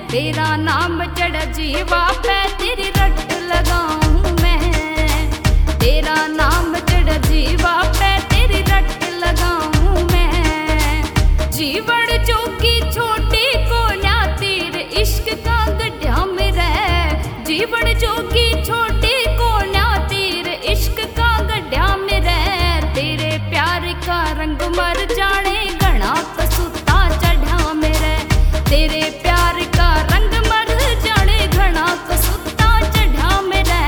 तेरा नाम चढ़ा जीवा पे तेरी रट लगाऊं मैं। तेरा नाम चढ़ा जीवा पे तेरी रट लगाऊं मैं। जीवन जोगी छोटी को ना तीर इश्क का गड्ढा में रह। जीवन जोगी छोटी को ना तीर इश्क का गड्ढा में रह। तेरे प्यार का रंग मर जाने घना कसूता चढ़ा में रह। तेरे प्यार का रंग मर जाने घना कसूता चढ़ा में रह।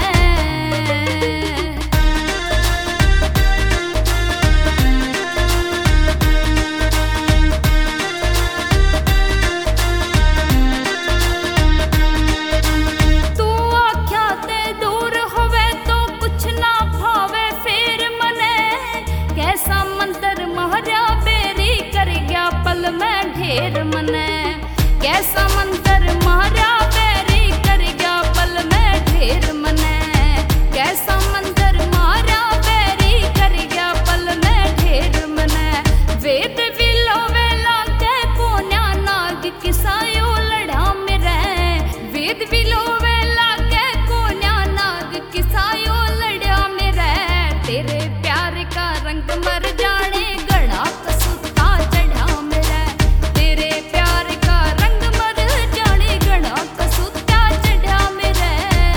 तू आख्या ते दूर होवे तो कुछ ना भावे फेर मने। कैसा मंतर महरा बेरी कर गया पल में ढेर मने। कैसा मंतर मारा बेरी कर गया पल में ढेर मने। कैसा मंतर मारा बेरी कर गया पल में ढेर मने। वेद विलो वेला के कोन्या नाग किसायो लड़ा में रह। वेद विलो वेला के कोन्या नाग किसायो लड़ा में रह। तेरे प्यार का रंग मर जाने घना कसूता चढ़ा में रह। तेरे प्यार का रंग मर जाने घना कसूता चढ़ा में रह।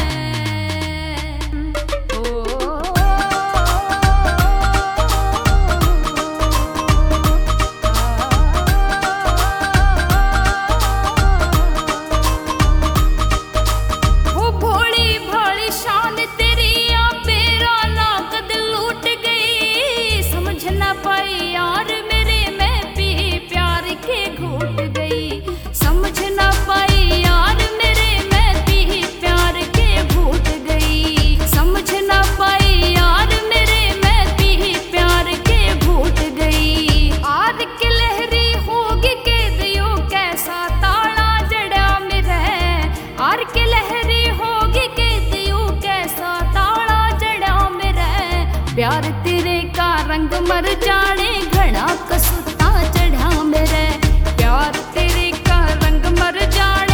ओ भोली भाली शान तेरी आ बेरा नाकद लूट गई। समझ ना पाई यार मेरे मैं पी प्यार के घूट गई। समझ ना पाई यार मेरे मैं पी प्यार के घूट गई। समझ ना पाई यार मेरे मैं पी प्यार के घूट गई। आर की लहरी होगी के दियो कैसा ताला जड़ा में रह। आर की लहरी होगी के दियो कैसा ताला जड़ा में रह। प्यार तेरे का रंग मर जाने घना कसूता चढ़ा में रह। प्यार तेरे का रंग मर जाने